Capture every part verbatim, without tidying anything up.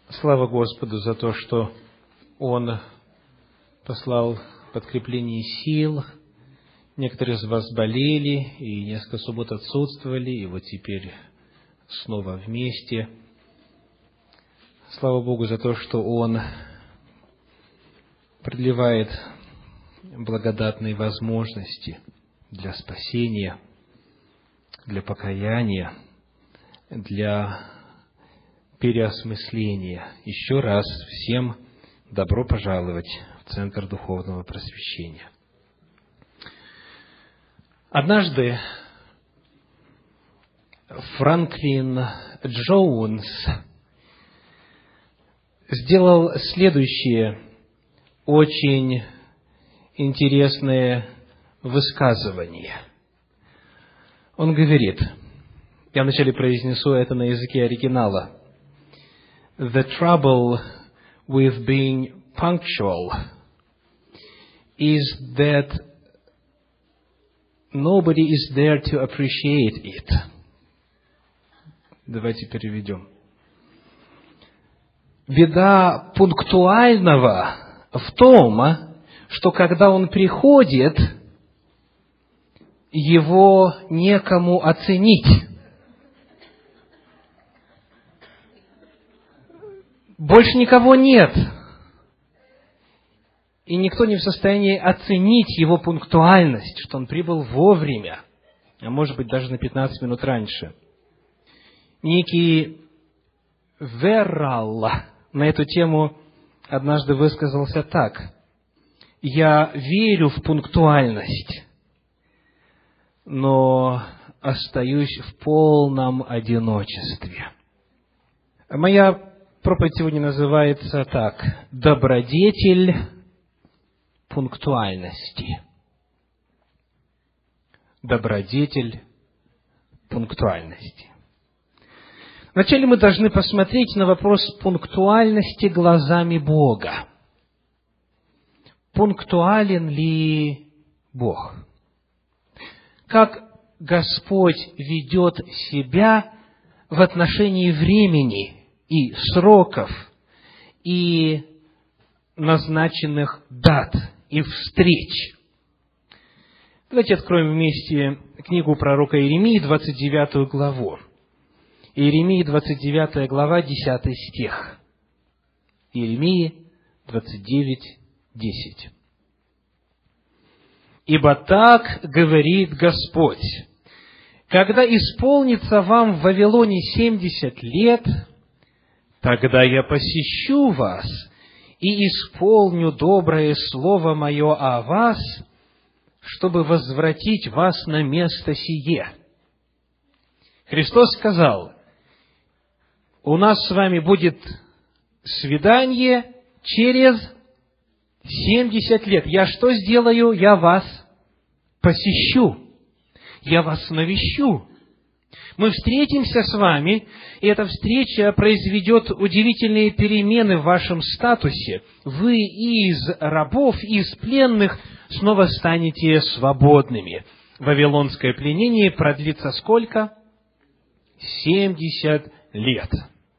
Слава Господу за то, что Он послал подкрепление сил. Некоторые из вас болели и несколько суббот отсутствовали, и вот теперь снова вместе. Слава Богу за то, что Он продлевает благодатные возможности для спасения, для покаяния, для переосмысления. Еще раз всем добро пожаловать в Центр Духовного Просвещения. Однажды Франклин Джонс сделал следующее очень интересное высказывание. Он говорит, я вначале произнесу это на языке оригинала: The trouble with being punctual is that nobody is there to appreciate it. Давайте переведем. Беда пунктуального в том, что когда он приходит, его некому оценить. Больше никого нет. И никто не в состоянии оценить его пунктуальность, что он прибыл вовремя, а может быть даже на пятнадцать минут раньше. Некий Верралл на эту тему однажды высказался так: «Я верю в пунктуальность, но остаюсь в полном одиночестве». Моя проповедь сегодня называется так: «Добродетель пунктуальности». Добродетель пунктуальности. Вначале мы должны посмотреть на вопрос пунктуальности глазами Бога. Пунктуален ли Бог? Как Господь ведет себя в отношении времени и сроков, и назначенных дат и встреч. Давайте откроем вместе книгу пророка Иеремии, двадцать девятую главу. Иеремии, двадцать девятая глава, десятый стих. Иеремии двадцать девять, десять. «Ибо так говорит Господь: когда исполнится вам в Вавилоне семьдесят лет, тогда я посещу вас и исполню доброе слово мое о вас, чтобы возвратить вас на место сие». Христос сказал: у нас с вами будет свидание через семьдесят лет. Я что сделаю? Я вас посещу. Я вас навещу. Мы встретимся с вами, и эта встреча произведет удивительные перемены в вашем статусе. Вы из рабов, из пленных снова станете свободными. Вавилонское пленение продлится сколько? семьдесят лет.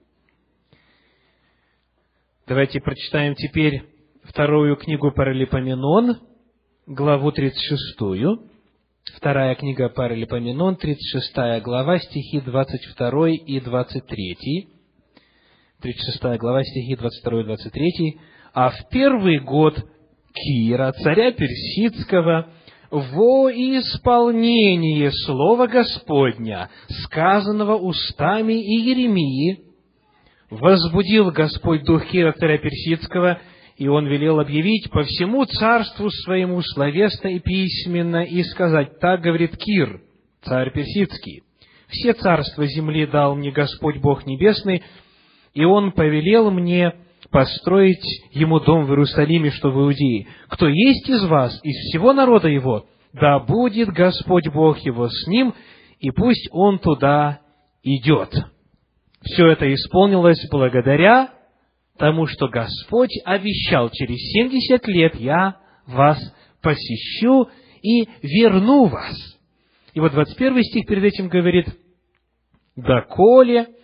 Давайте прочитаем теперь вторую книгу Паралипоменон, главу тридцать шестую. Вторая книга Паралипоменон, тридцать шестая глава, стихи двадцать второй и двадцать третий. тридцать шестая глава, стихи двадцать второй и двадцать третий. «А в первый год Кира, царя Персидского, во исполнение слова Господня, сказанного устами Иеремии, возбудил Господь дух Кира, царя Персидского, и он велел объявить по всему царству своему словесно и письменно, и сказать: так говорит Кир, царь Персидский: все царства земли дал мне Господь Бог Небесный, и Он повелел мне построить Ему дом в Иерусалиме, что в Иудее. Кто есть из вас, из всего народа Его, да будет Господь Бог Его с ним, и пусть Он туда идет». Все это исполнилось благодаря тому, что Господь обещал: через семьдесят лет я вас посещу и верну вас. И вот двадцать первый стих перед этим говорит: «Доколе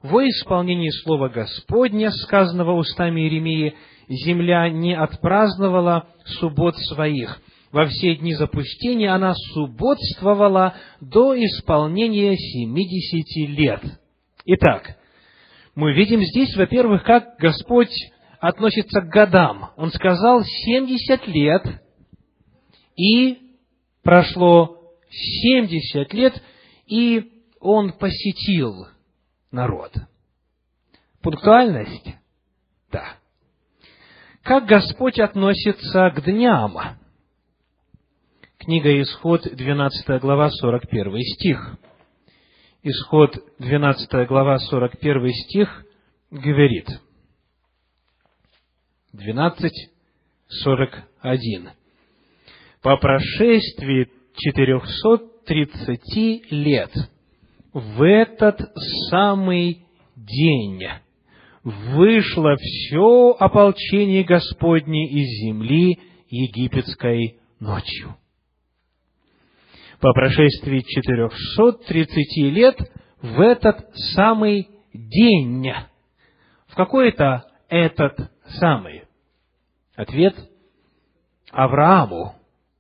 во исполнении слова Господня, сказанного устами Иеремии, земля не отпраздновала суббот своих. Во все дни запустения она субботствовала до исполнения семидесяти лет. Итак, мы видим здесь, во-первых, как Господь относится к годам. Он сказал семьдесят лет, и прошло семьдесят лет, и Он посетил народ. Пунктуальность? Да. Как Господь относится к дням? Книга Исход, двенадцатая глава, сорок первый стих. Исход, двенадцатая глава, сорок первый стих говорит. двенадцать, сорок один. По прошествии четырехсот тридцати лет в этот самый день вышло все ополчение Господне из земли египетской ночью. По прошествии четырехсот тридцати лет в этот самый день. В какой это этот самый? Ответ – Аврааму.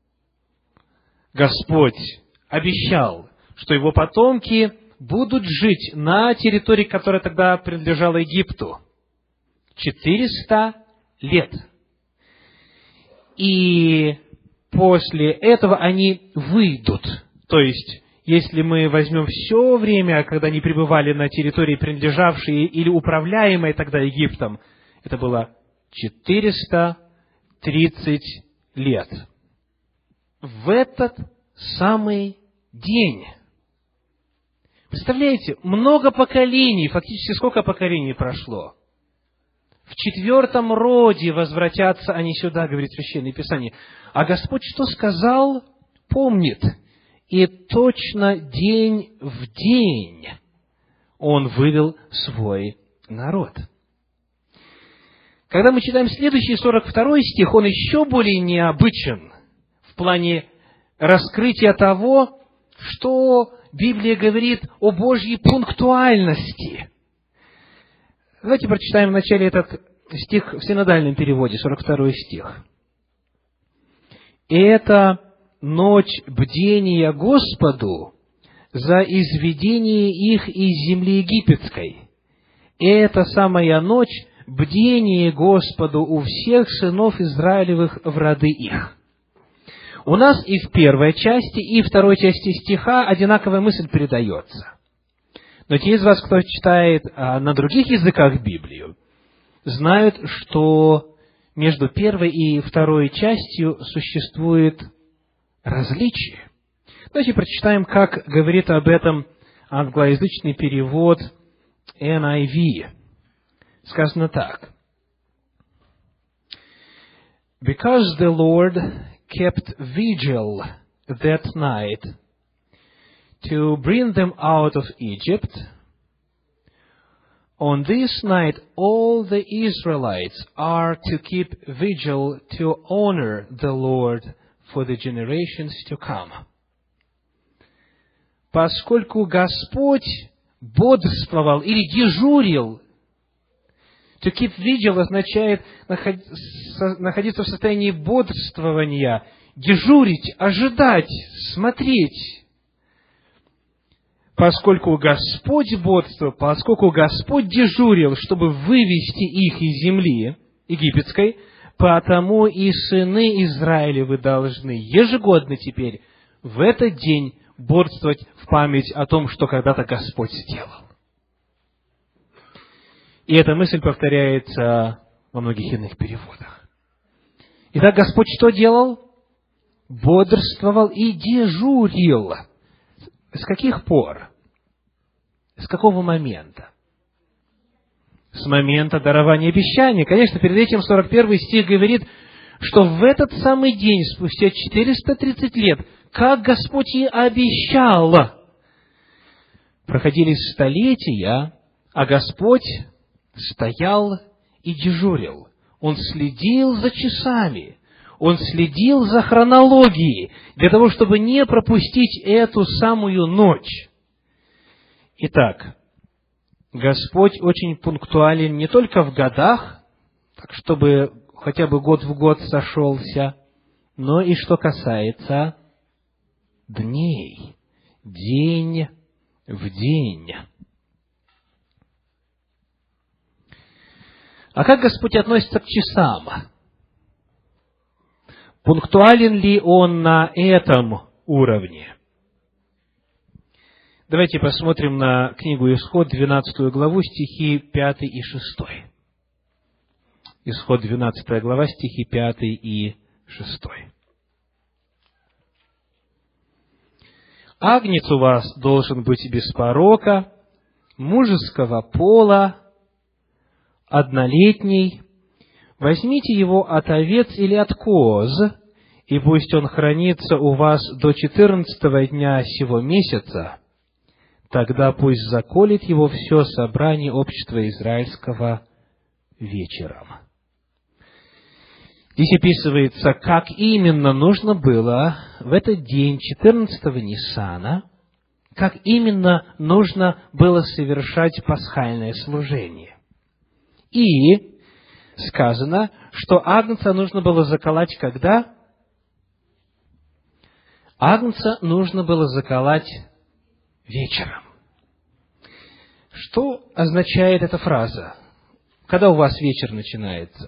Господь обещал, что его потомки будут жить на территории, которая тогда принадлежала Египту, четыреста лет. И после этого они выйдут. То есть, если мы возьмем все время, когда они пребывали на территории, принадлежавшей или управляемой тогда Египтом, это было четыреста тридцать лет. В этот самый день. Представляете, много поколений, фактически сколько поколений прошло? В четвертом роде возвратятся они сюда, говорит Священное Писание. А Господь что сказал, помнит. И точно день в день Он вывел свой народ. Когда мы читаем следующий сорок второй стих, он еще более необычен в плане раскрытия того, что Библия говорит о Божьей пунктуальности. Давайте прочитаем вначале этот стих в синодальном переводе, сорок второй стих. «И это ночь бдения Господу за изведение их из земли египетской. И это самая ночь бдение Господу у всех сынов Израилевых в роды их». У нас и в первой части, и в второй части стиха одинаковая мысль передается. Но те из вас, кто читает а, на других языках Библию, знают, что между первой и второй частью существует различие. Давайте прочитаем, как говорит об этом англоязычный перевод эн ай ви. Сказано так. «Because the Lord kept vigil that night to bring them out of Egypt, on this night all the Israelites are to keep vigil to honor the Lord for the generations to come». Поскольку Господь бодрствовал или дежурил, to keep vigil означает находиться в состоянии бодрствования, дежурить, ожидать, смотреть. Поскольку Господь бодрствовал, поскольку Господь дежурил, чтобы вывести их из земли египетской, потому и сыны Израилевы должны ежегодно теперь в этот день бодрствовать в память о том, что когда-то Господь сделал. И эта мысль повторяется во многих иных переводах. Итак, Господь что делал? Бодрствовал и дежурил. С каких пор? С какого момента? С момента дарования обещания. Конечно, перед этим сорок первый стих говорит, что в этот самый день, спустя четыреста тридцать лет, как Господь и обещал, проходили столетия, а Господь стоял и дежурил. Он следил за часами. Он следил за хронологией, для того, чтобы не пропустить эту самую ночь. Итак, Господь очень пунктуален не только в годах, так чтобы хотя бы год в год сошелся, но и что касается дней, день в день. А как Господь относится к часам? Пунктуален ли Он на этом уровне? Давайте посмотрим на книгу Исход, двенадцатую главу, стихи пятый и шестой. Исход, двенадцатая глава, стихи пятый и шестой. «Агнец у вас должен быть без порока, мужеского пола, однолетний. Возьмите его от овец или от коз, и пусть он хранится у вас до четырнадцатого дня сего месяца. Тогда пусть заколет его все собрание общества израильского вечером». Здесь описывается, как именно нужно было в этот день четырнадцатого Ниссана, как именно нужно было совершать пасхальное служение. И сказано, что агнца нужно было заколоть когда? Агнца нужно было заколоть вечером. Что означает эта фраза? Когда у вас вечер начинается?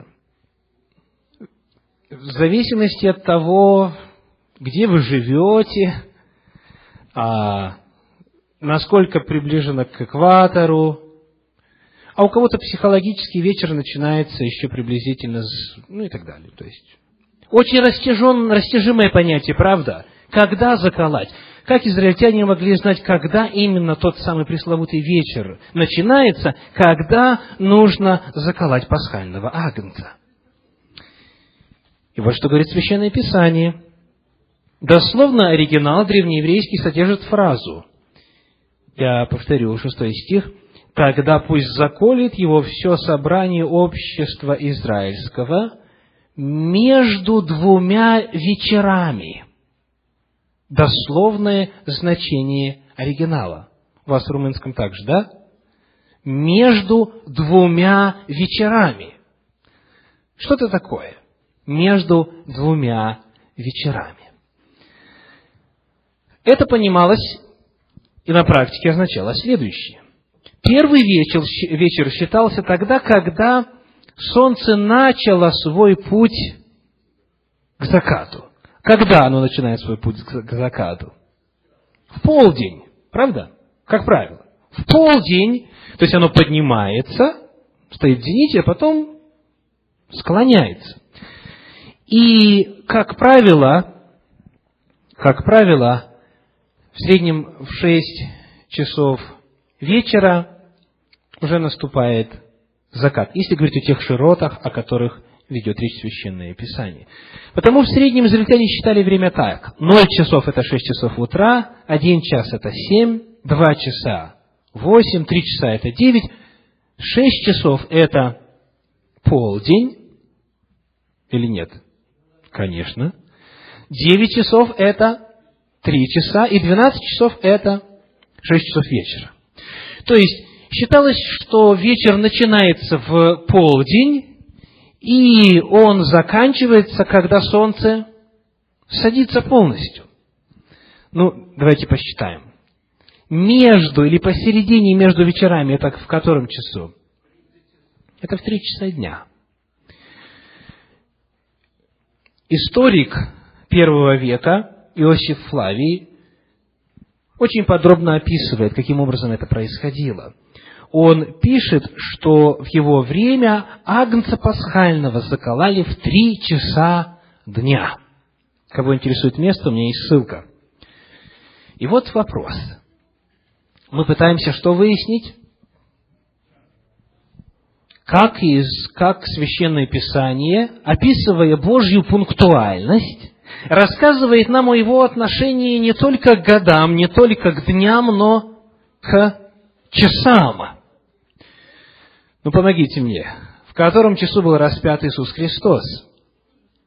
В зависимости от того, где вы живете, а, насколько приближено к экватору, а у кого-то психологический вечер начинается еще приблизительно, с, ну и так далее. То есть, очень растяжен, растяжимое понятие, правда? Когда заколоть? Как израильтяне могли знать, когда именно тот самый пресловутый вечер начинается, когда нужно заколоть пасхального агнца? И вот что говорит Священное Писание. Дословно оригинал древнееврейский содержит фразу. Я повторю, шестой стих. «Тогда пусть заколет его все собрание общества израильского между двумя вечерами». Дословное значение оригинала. У вас в румынском также, да? Между двумя вечерами. Что это такое? Между двумя вечерами. Это понималось и на практике означало следующее. Первый вечер, вечер считался тогда, когда солнце начало свой путь к закату. Когда оно начинает свой путь к закату? В полдень, правда? Как правило. В полдень, то есть оно поднимается, стоит в зените, а потом склоняется. И, как правило, как правило, в среднем в шесть часов вечера уже наступает закат, если говорить о тех широтах, о которых ведет речь Священное Писание. Потому в среднем израильтяне считали время так. Ноль часов – это шесть часов утра, один час – это семь, два часа – восемь, три часа – это девять, шесть часов – это полдень, или нет? Конечно. девять часов – это три часа, и двенадцать часов – это шесть часов вечера. То есть, считалось, что вечер начинается в полдень, и он заканчивается, когда солнце садится полностью. Ну, давайте посчитаем. Между или посередине между вечерами, это в котором часу? Это в три часа дня. Историк первого века Иосиф Флавий очень подробно описывает, каким образом это происходило. Он пишет, что в его время агнца пасхального закололи в три часа дня. Кого интересует место, у меня есть ссылка. И вот вопрос. Мы пытаемся что выяснить? Как, из, как Священное Писание, описывая Божью пунктуальность, рассказывает нам о его отношении не только к годам, не только к дням, но к часам. Ну, помогите мне. В котором часу был распят Иисус Христос?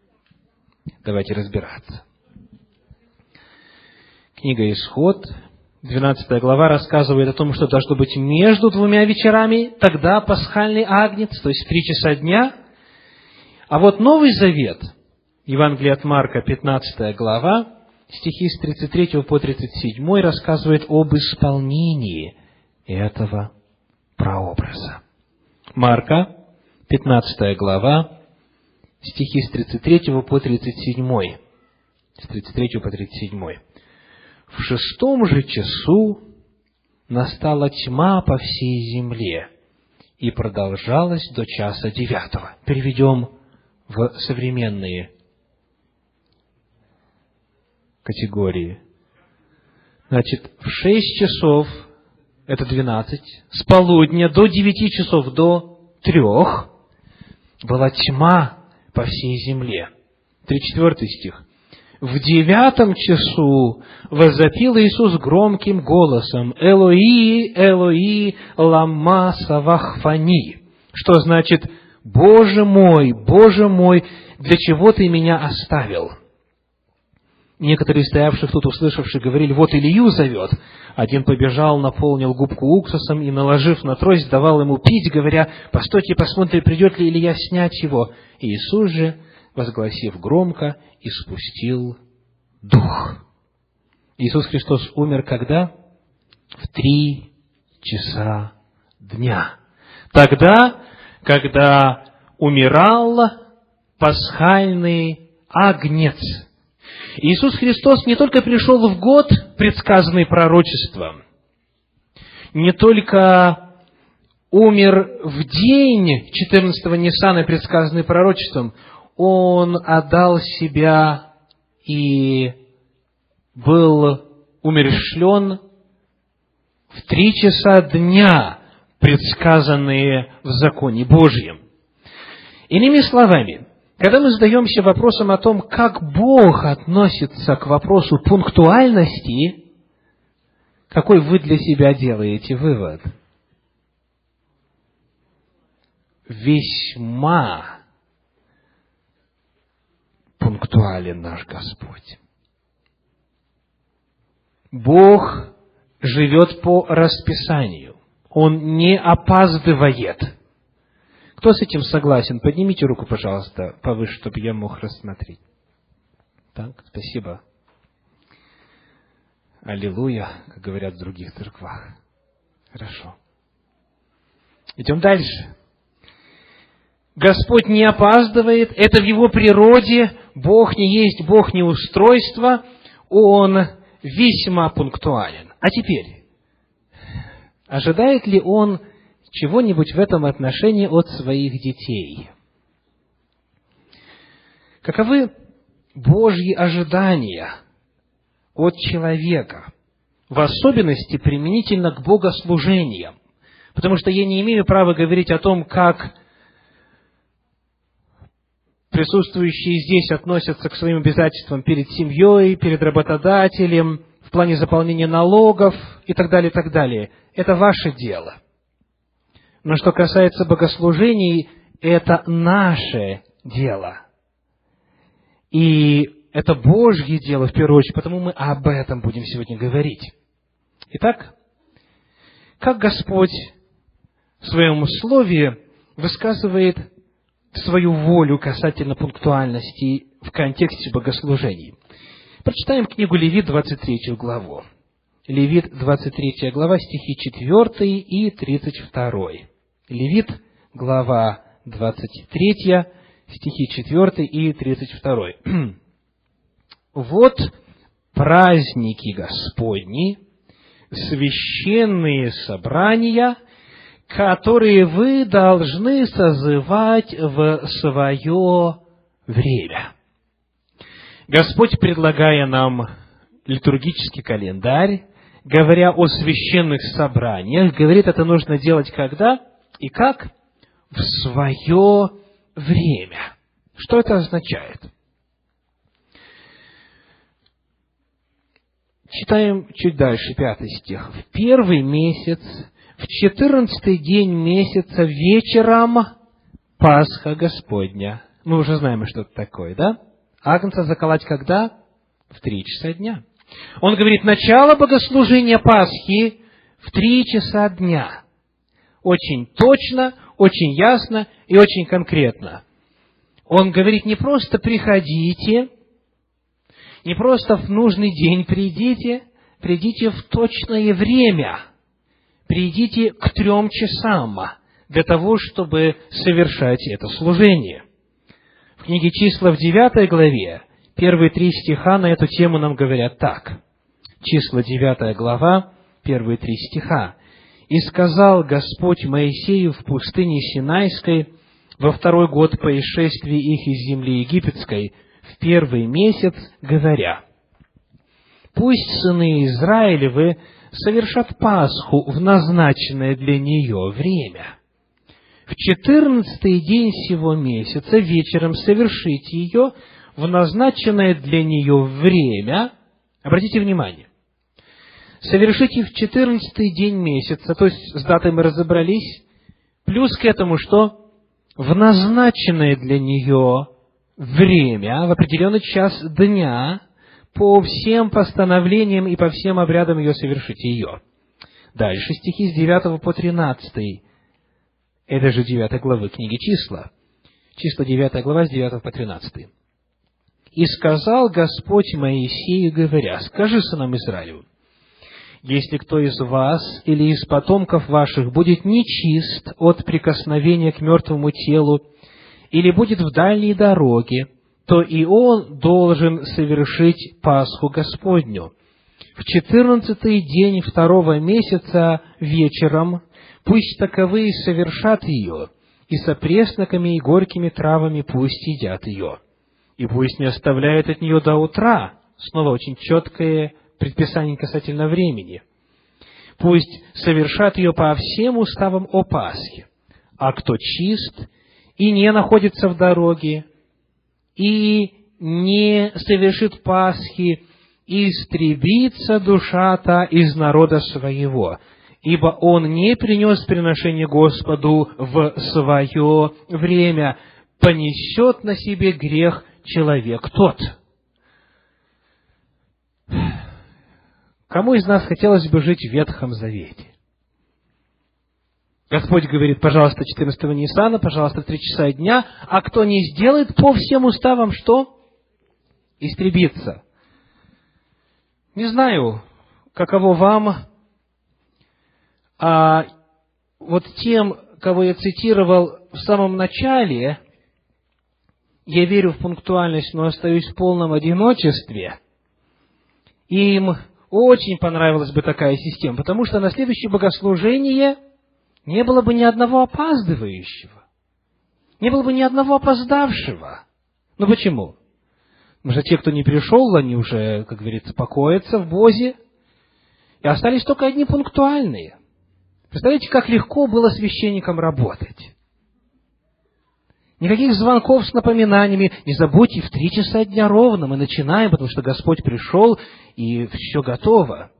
Давайте разбираться. Книга Исход, двенадцатая глава рассказывает о том, что должно быть между двумя вечерами, тогда пасхальный агнец, то есть в три часа дня. А вот Новый Завет, Евангелие от Марка, пятнадцатая глава, стихи с тридцать третьего по тридцать седьмой, рассказывает об исполнении этого прообраза. Марка, пятнадцатая глава, стихи с тридцать третьего по тридцать седьмой. С тридцать третьего по тридцать седьмой. «В шестом же часу настала тьма по всей земле, и продолжалась до часа девятого». Переведем в современные категории. Значит, в шесть часов, это двенадцать, с полудня до девяти часов, до трех, была тьма по всей земле. тридцать четвёртый стих. «В девятом часу возопил Иисус громким голосом: Элои, Элои, лама савахфани», что значит: «Боже мой, Боже мой, для чего ты меня оставил?» Некоторые стоявших тут, услышавшие, говорили: «Вот Илью зовет». Один побежал, наполнил губку уксусом и, наложив на трость, давал ему пить, говоря: «Постойте, посмотрим, придет ли Илья снять его». И Иисус же, возгласив громко, испустил дух. Иисус Христос умер когда? В три часа дня. Тогда, когда умирал пасхальный агнец. Иисус Христос не только пришел в год, предсказанный пророчеством, не только умер в день четырнадцатого Ниссана, предсказанный пророчеством, Он отдал себя и был умерщвлен в три часа дня, предсказанные в законе Божьем. Иными словами, когда мы задаемся вопросом о том, как Бог относится к вопросу пунктуальности, какой вы для себя делаете вывод? Весьма пунктуален наш Господь. Бог живет по расписанию. Он не опаздывает. Кто с этим согласен? Поднимите руку, пожалуйста, повыше, чтобы я мог рассмотреть. Так, спасибо. Аллилуйя, как говорят в других церквах. Хорошо. Идем дальше. Господь не опаздывает, это в Его природе. Бог не есть Бог неустройства, Он весьма пунктуален. А теперь, ожидает ли Он чего-нибудь в этом отношении от своих детей? Каковы Божьи ожидания от человека, в особенности применительно к богослужениям? Потому что я не имею права говорить о том, как присутствующие здесь относятся к своим обязательствам перед семьей, перед работодателем, в плане заполнения налогов и так далее, и так далее. Это ваше дело. Но что касается богослужений, это наше дело. И это Божье дело, в первую очередь, потому мы об этом будем сегодня говорить. Итак, как Господь в Своем Слове высказывает свою волю касательно пунктуальности в контексте богослужений. Прочитаем книгу Левит, двадцать третью главу. Левит, двадцать третья глава, стихи четвёртый и тридцать второй. Левит, глава двадцать третья, стихи четвёртый и тридцать второй. «Вот праздники Господни, священные собрания, которые вы должны созывать в свое время». Господь, предлагая нам литургический календарь, говоря о священных собраниях, говорит, это нужно делать когда и как? В свое время. Что это означает? Читаем чуть дальше, пятый стих. «В первый месяц, в четырнадцатый день месяца, вечером Пасха Господня». Мы уже знаем, что это такое, да? Агнца заколоть когда? В три часа дня. Он говорит, начало богослужения Пасхи в три часа дня. Очень точно, очень ясно и очень конкретно. Он говорит, не просто приходите, не просто в нужный день придите, придите в точное время. Придите к трем часам для того, чтобы совершать это служение. В книге Числа в девятой главе первые три стиха на эту тему нам говорят так. Числа девятая глава, первые три стиха. «И сказал Господь Моисею в пустыне Синайской во второй год по исшествии их из земли египетской, в первый месяц, говоря: пусть сыны Израилевы совершат Пасху в назначенное для нее время. В четырнадцатый день сего месяца вечером совершите ее в назначенное для нее время». Обратите внимание. Совершите в четырнадцатый день месяца, то есть с датой мы разобрались, плюс к этому что? В назначенное для нее время, в определенный час дня, по всем постановлениям и по всем обрядам ее совершите ее. Дальше стихи с девятого по тринадцатый. Это же девятой главы книги Числа. Числа девятая глава, с девятого по тринадцатый. «И сказал Господь Моисею, говоря: скажи сынам Израилю, если кто из вас или из потомков ваших будет нечист от прикосновения к мертвому телу или будет в дальней дороге, то и он должен совершить Пасху Господню. В четырнадцатый день второго месяца вечером пусть таковые совершат ее, и с опресноками и горькими травами пусть едят ее. И пусть не оставляют от нее до утра». Снова очень четкое предписание касательно времени. «Пусть совершат ее по всем уставам о Пасхе. А кто чист и не находится в дороге, и не совершит Пасхи, истребится душа та из народа своего, ибо он не принес приношение Господу в свое время, понесет на себе грех человек тот». Кому из нас хотелось бы жить в Ветхом Завете? Господь говорит, пожалуйста, четырнадцатого Ниссана, пожалуйста, в три часа дня, а кто не сделает по всем уставам, что? Истребится. Не знаю, каково вам, а вот тем, кого я цитировал в самом начале, я верю в пунктуальность, но остаюсь в полном одиночестве, им очень понравилась бы такая система, потому что на следующее богослужение не было бы ни одного опаздывающего, не было бы ни одного опоздавшего. Ну почему? Потому что те, кто не пришел, они уже, как говорится, покоятся в Бозе, и остались только одни пунктуальные. Представляете, как легко было священникам работать? Никаких звонков с напоминаниями. Не забудьте, в три часа дня ровно мы начинаем, потому что Господь пришел, и все готово.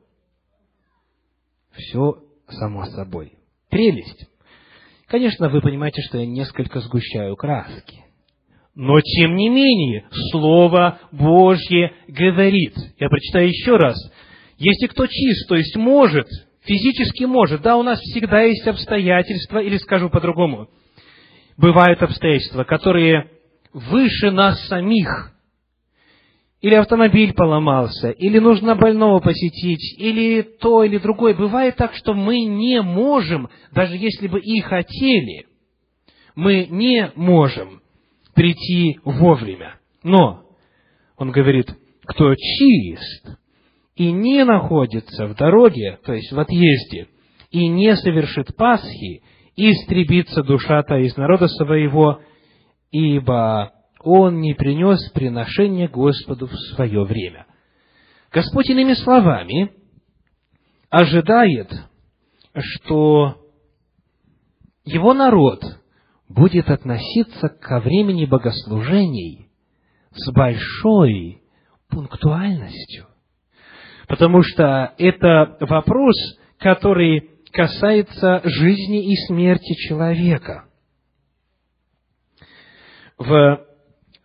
Все само собой. Прелесть. Конечно, вы понимаете, что я несколько сгущаю краски. Но, тем не менее, Слово Божье говорит. Я прочитаю еще раз. Если кто чист, то есть может, физически может, да, у нас всегда есть обстоятельства, или скажу по-другому, бывают обстоятельства, которые выше нас самих. Или автомобиль поломался, или нужно больного посетить, или то, или другое. Бывает так, что мы не можем, даже если бы и хотели, мы не можем прийти вовремя. Но, он говорит, кто чист и не находится в дороге, то есть в отъезде, и не совершит Пасхи, истребится душа-то из народа своего, ибо он не принес приношение Господу в свое время. Господь, иными словами, ожидает, что его народ будет относиться ко времени богослужений с большой пунктуальностью. Потому что это вопрос, который касается жизни и смерти человека. В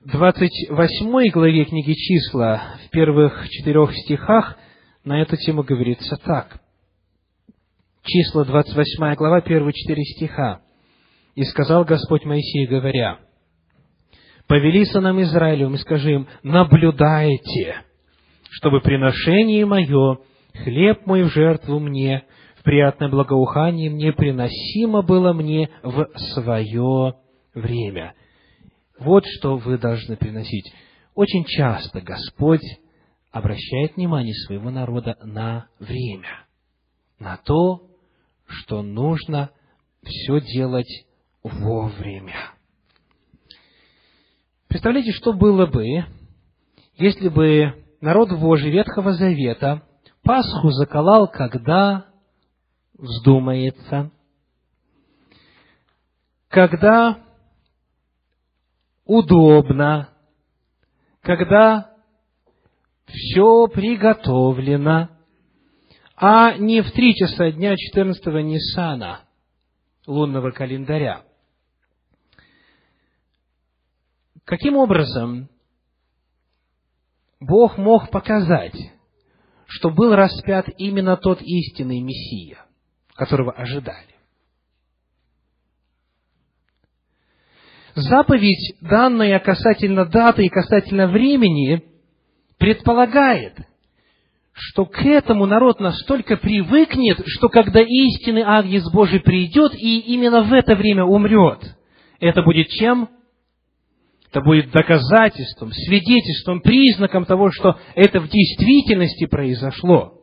двадцать восьмой главе книги «Числа», в первых четырех стихах, на эту тему говорится так. Числа, двадцать восьмая глава, первые четыре стиха. «И сказал Господь Моисею, говоря: повели сынам Израилевым и скажи им: наблюдайте, чтобы приношение мое, хлеб мой в жертву мне, в приятное благоухание мне приносимо было мне в свое время». Вот что вы должны приносить. Очень часто Господь обращает внимание своего народа на время, на то, что нужно все делать вовремя. Представляете, что было бы, если бы народ Божий Ветхого Завета Пасху заколол, когда вздумается, когда удобно, когда все приготовлено, а не в три часа дня четырнадцатого Ниссана лунного календаря. Каким образом Бог мог показать, что был распят именно тот истинный Мессия, которого ожидали? Заповедь, данная касательно даты и касательно времени, предполагает, что к этому народ настолько привыкнет, что когда истинный Агнец Божий придет и именно в это время умрет, это будет чем? Это будет доказательством, свидетельством, признаком того, что это в действительности произошло.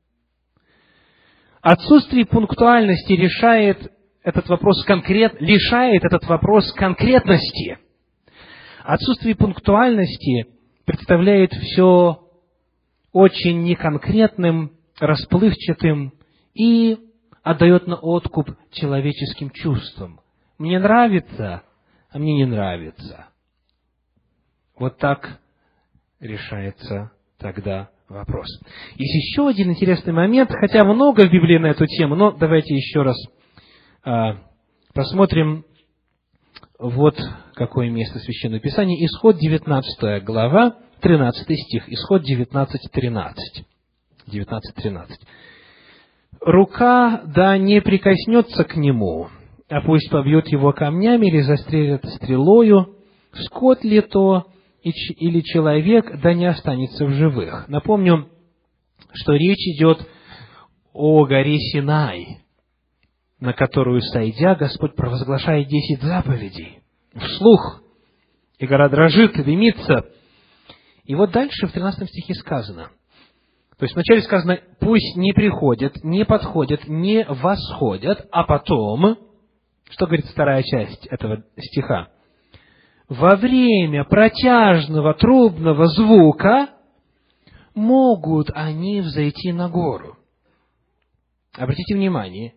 Отсутствие пунктуальности решает этот вопрос конкрет, лишает этот вопрос конкретности. Отсутствие пунктуальности представляет все очень неконкретным, расплывчатым и отдает на откуп человеческим чувствам. Мне нравится, а мне не нравится. Вот так решается тогда вопрос. Есть еще один интересный момент, хотя много в Библии на эту тему, но давайте еще раз а, посмотрим вот какое место Священного Писания. Исход девятнадцатая глава, тринадцатый стих. Исход девятнадцать тринадцать. девятнадцать тринадцать. «Рука да не прикоснется к нему, а пусть побьет его камнями или застрелит стрелою, скот ли то или человек, да не останется в живых». Напомню, что речь идет о горе Синай, на которую, сойдя, Господь провозглашает десять заповедей вслух, и гора дрожит, дымится. И вот дальше в тринадцатом стихе сказано, то есть вначале сказано: пусть не приходят, не подходят, не восходят, а потом, что говорит вторая часть этого стиха? Во время протяжного трубного звука могут они взойти на гору. Обратите внимание,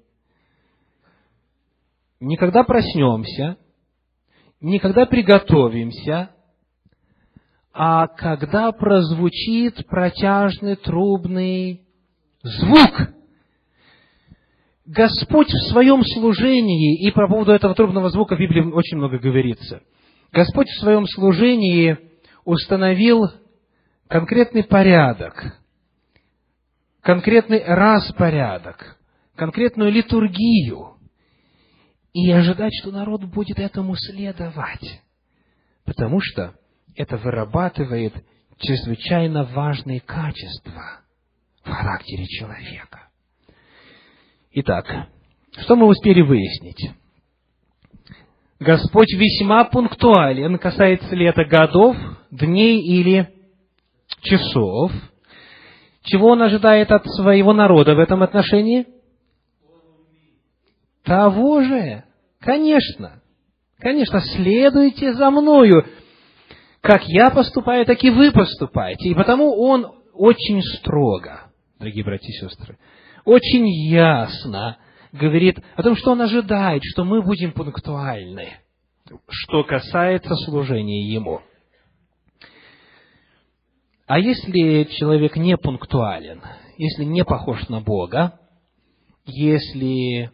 не когда проснемся, не когда приготовимся, а когда прозвучит протяжный трубный звук. Господь в своем служении, и по поводу этого трубного звука в Библии очень много говорится, Господь в своем служении установил конкретный порядок, конкретный распорядок, конкретную литургию, и ожидать, что народ будет этому следовать, потому что это вырабатывает чрезвычайно важные качества в характере человека. Итак, что мы успели выяснить? Господь весьма пунктуален, касается ли это годов, дней или часов. Чего Он ожидает от своего народа в этом отношении? Того же, конечно, конечно, следуйте за мною. Как я поступаю, так и вы поступаете. И потому Он очень строго, дорогие братья и сестры, очень ясно говорит о том, что Он ожидает, что мы будем пунктуальны, что касается служения Ему. А если человек не пунктуален, если не похож на Бога, если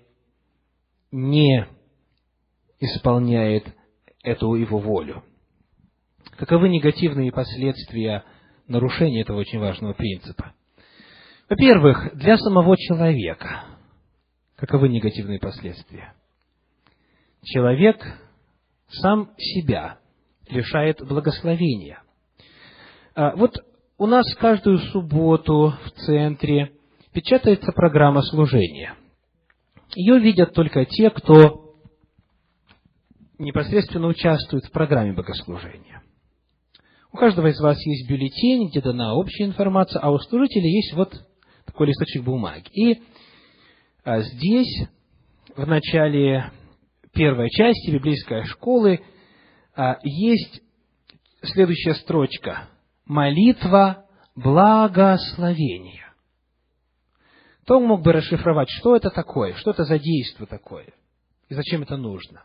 не исполняет эту Его волю, Каковы негативные последствия нарушения этого очень важного принципа? Во-первых, для самого человека. Каковы негативные последствия? Человек сам себя лишает благословения. Вот у нас каждую субботу в центре печатается программа служения. Ее видят только те, кто непосредственно участвует в программе богослужения. У каждого из вас есть бюллетень, где дана общая информация, а у служителя есть вот такой листочек бумаги. И а, здесь, в начале первой части библейской школы, а, есть следующая строчка. Молитва благословения. Кто мог бы расшифровать, что это такое, что это за действо такое, и зачем это нужно?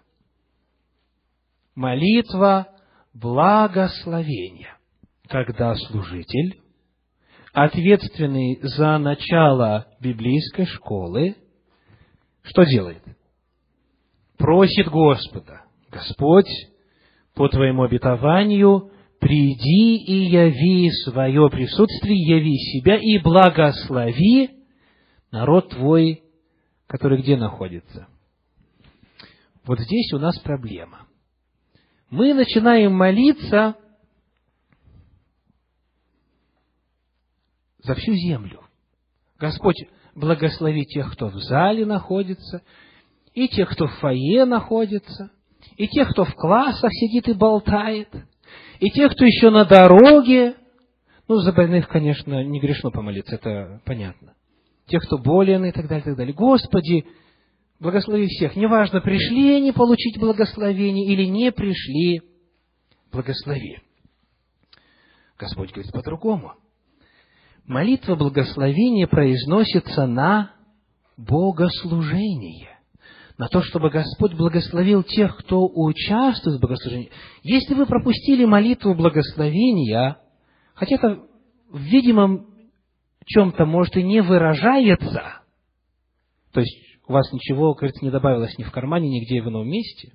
Молитва благословения. Когда служитель, ответственный за начало библейской школы, что делает? Просит Господа: Господь, по Твоему обетованию, приди и яви свое присутствие, яви себя и благослови народ Твой, который где находится? Вот здесь у нас проблема. Мы начинаем молиться за всю землю. Господь, благослови тех, кто в зале находится, и тех, кто в фойе находится, и тех, кто в классах сидит и болтает, и тех, кто еще на дороге. Ну, за больных, конечно, не грешно помолиться, это понятно. Тех, кто болен, и так далее, и так далее. Господи, благослови всех. Неважно, пришли они получить благословение или не пришли, благослови. Господь говорит по-другому. Молитва благословения произносится на богослужение. На то, чтобы Господь благословил тех, кто участвует в богослужении. Если вы пропустили молитву благословения, хотя это в видимом чем-то, может, и не выражается, то есть у вас ничего, кажется, не добавилось ни в кармане, нигде в ином месте.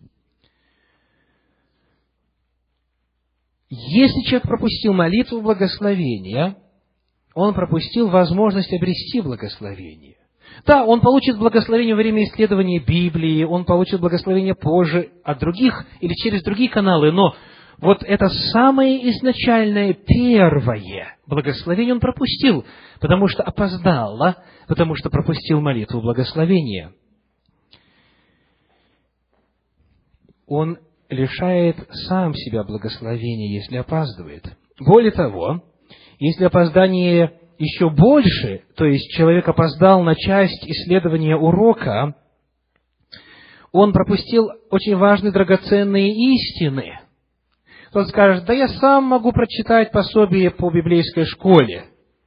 Если человек пропустил молитву благословения, он пропустил возможность обрести благословение. Да, он получит благословение во время исследования Библии, он получит благословение позже от других или через другие каналы, но вот это самое изначальное, первое благословение он пропустил, потому что опоздал, потому что пропустил молитву благословения. Он лишает сам себя благословения, если опаздывает. Более того, если опоздание еще больше, то есть человек опоздал на часть исследования урока, он пропустил очень важные драгоценные истины. Он скажет: да я сам могу прочитать пособие по библейской школе.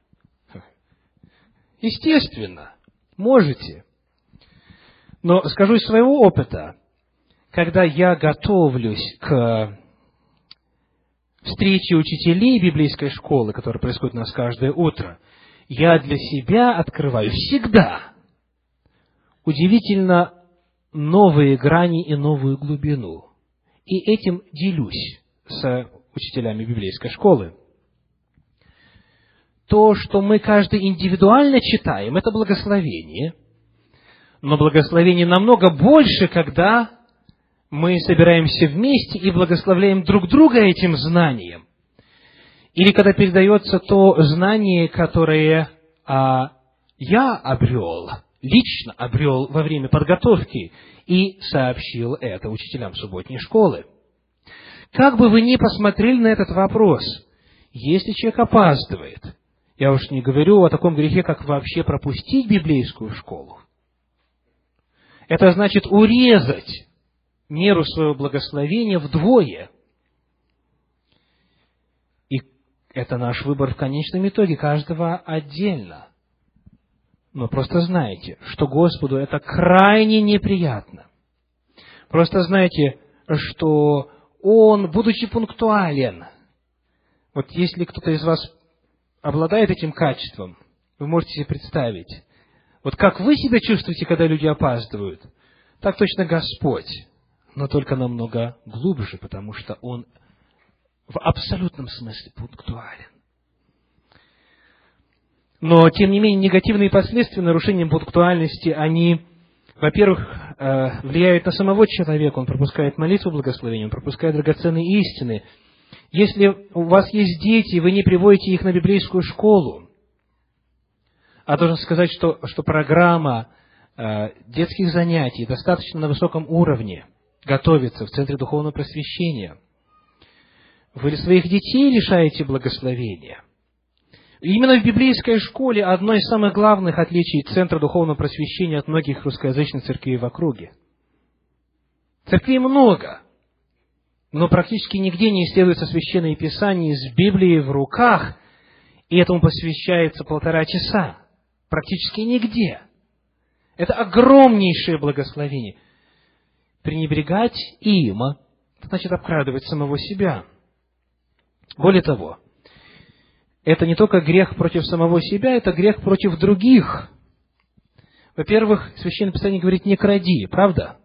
Естественно, можете. Но скажу из своего опыта, когда я готовлюсь к встрече учителей библейской школы, которая происходит у нас каждое утро, я для себя открываю всегда удивительно новые грани и новую глубину. И этим делюсь с учителями библейской школы. То, что мы каждый индивидуально читаем, это благословение. Но благословение намного больше, когда мы собираемся вместе и благословляем друг друга этим знанием. Или когда передается то знание, которое а, я обрел, лично обрел во время подготовки, и сообщил это учителям субботней школы. Как бы вы ни посмотрели на этот вопрос, если человек опаздывает, я уж не говорю о таком грехе, как вообще пропустить библейскую школу, это значит урезать меру своего благословения вдвое. И это наш выбор в конечном итоге, каждого отдельно. Но просто знайте, что Господу это крайне неприятно. Просто знайте, что Он, будучи пунктуален, вот если кто-то из вас обладает этим качеством, вы можете себе представить, вот как вы себя чувствуете, когда люди опаздывают, так точно Господь, но только намного глубже, потому что Он в абсолютном смысле пунктуален. Но, тем не менее, негативные последствия нарушения пунктуальности, они, во-первых, влияют на самого человека, он пропускает молитву благословения, он пропускает драгоценные истины. Если у вас есть дети, и вы не приводите их на библейскую школу, а должен сказать, что, что программа э, детских занятий достаточно на высоком уровне готовится в Центре Духовного Просвещения, вы своих детей лишаете благословения. И именно в библейской школе одно из самых главных отличий Центра Духовного Просвещения от многих русскоязычных церквей в округе. Церквей много, но практически нигде не исследуется Священное Писание с Библией в руках, и этому посвящается полтора часа. Практически нигде. Это огромнейшее благословение. Пренебрегать им, значит обкрадывать самого себя. Более того, это не только грех против самого себя, это грех против других. Во-первых, Священное Писание говорит: не кради, правда?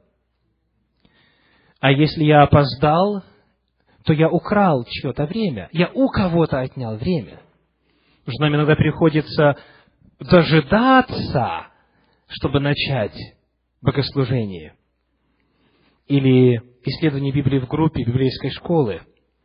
А если я опоздал, то я украл чье-то время. Я у кого-то отнял время. Потому что нам иногда приходится дожидаться, чтобы начать богослужение. Или исследование Библии в группе библейской школы.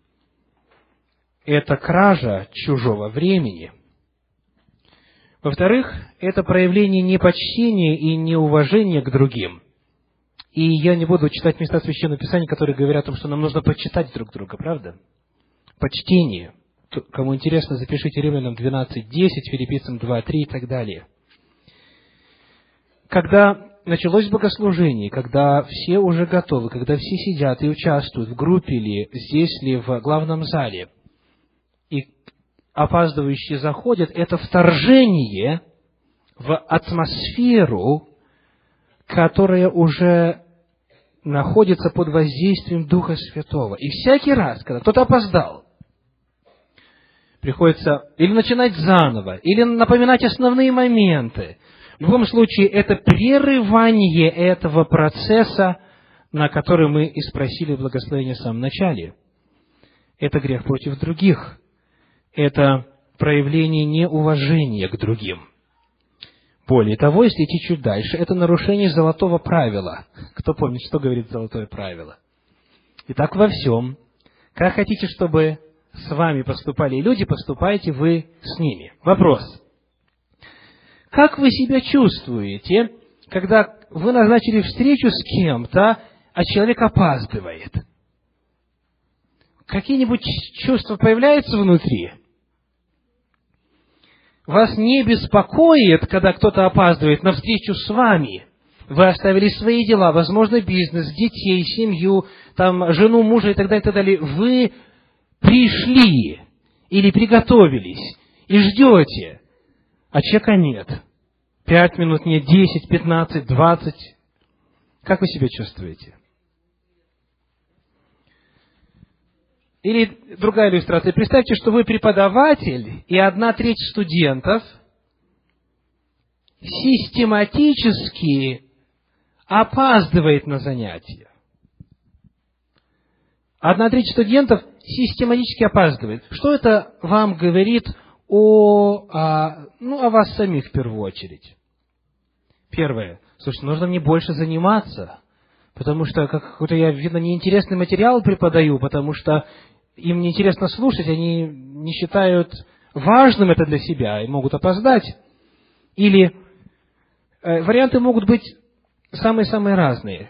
Это кража чужого времени. Во-вторых, это проявление непочтения и неуважения к другим. И я не буду читать места Священного Писания, которые говорят о том, что нам нужно почитать друг друга, правда? Почтение. Кому интересно, запишите Римлянам двенадцать десять, Филиппийцам два три и так далее. Когда началось богослужение, когда все уже готовы, когда все сидят и участвуют в группе ли, здесь ли, в главном зале, и опаздывающие заходят, это вторжение в атмосферу, которая уже находится под воздействием Духа Святого. И всякий раз, когда кто-то опоздал, приходится или начинать заново, или напоминать основные моменты. В любом случае, это прерывание этого процесса, на который мы и спросили благословения в самом начале. Это грех против других. Это проявление неуважения к другим. Более того, если идти чуть дальше, это нарушение золотого правила. Кто помнит, что говорит золотое правило? Итак, во всем, как хотите, чтобы с вами поступали люди, поступайте вы с ними. Вопрос. Как вы себя чувствуете, когда вы назначили встречу с кем-то, а человек опаздывает? Какие-нибудь чувства появляются внутри? Вас не беспокоит, когда кто-то опаздывает на встречу с вами? Вы оставили свои дела, возможно, бизнес, детей, семью, там, жену, мужа и так далее, и так далее. Вы пришли или приготовились и ждете, а человека нет. Пять минут нет, десять, пятнадцать, двадцать. Как вы себя чувствуете? Или другая иллюстрация. Представьте, что вы преподаватель, и одна треть студентов систематически опаздывает на занятия. Одна треть студентов систематически опаздывает. Что это вам говорит о, о, ну, о вас самих в первую очередь? Первое. Слушайте, нужно мне больше заниматься, потому что какой-то я, видно, неинтересный материал преподаю, потому что им неинтересно слушать, они не считают важным это для себя и могут опоздать. Или э, варианты могут быть самые-самые разные.